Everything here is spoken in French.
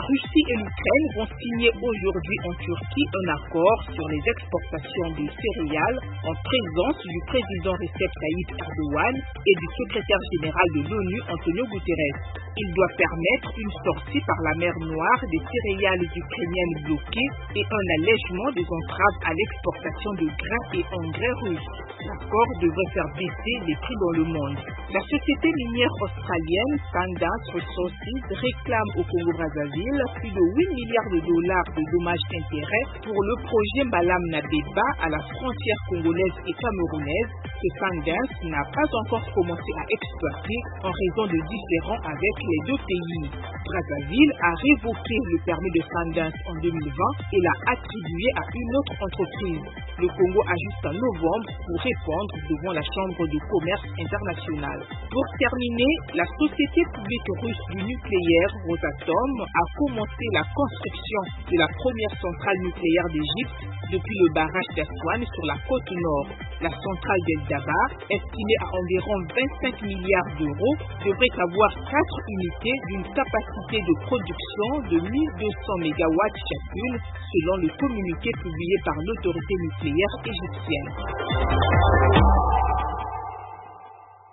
Russie et l'Ukraine vont signer aujourd'hui en Turquie un accord sur les exportations de céréales en présence du président Recep Tayyip Erdogan et du secrétaire général de l'ONU Antonio Guterres. Il doit permettre une sortie par la mer Noire des céréales ukrainiennes bloquées et un allègement des entraves à l'exportation de grains et engrais russes. L'accord devrait faire baisser les prix dans le monde. La société minière australienne Sundance Resources réclame au Congo-Brazzaville plus de 8 milliards de dollars de dommages-intérêts pour le projet Mbalam-Nabeba à la frontière congolaise et camerounaise que Sundance n'a pas encore commencé à exploiter en raison de différends avec les deux pays. Brazzaville a révoqué le permis de Sundance en 2020 et l'a attribué à une autre entreprise. Le Congo a jusqu'en novembre pour répondre devant la Chambre de commerce internationale. Pour terminer, la société publique russe du nucléaire Rosatom a commencé la construction de la première centrale nucléaire d'Égypte depuis le barrage d'Aswan sur la côte nord. La centrale d'El Daba, estimée à environ 25 milliards d'euros, devrait avoir 4 unités d'une capacité de production de 1200 MW chacune, selon le communiqué publié par l'autorité nucléaire égyptienne.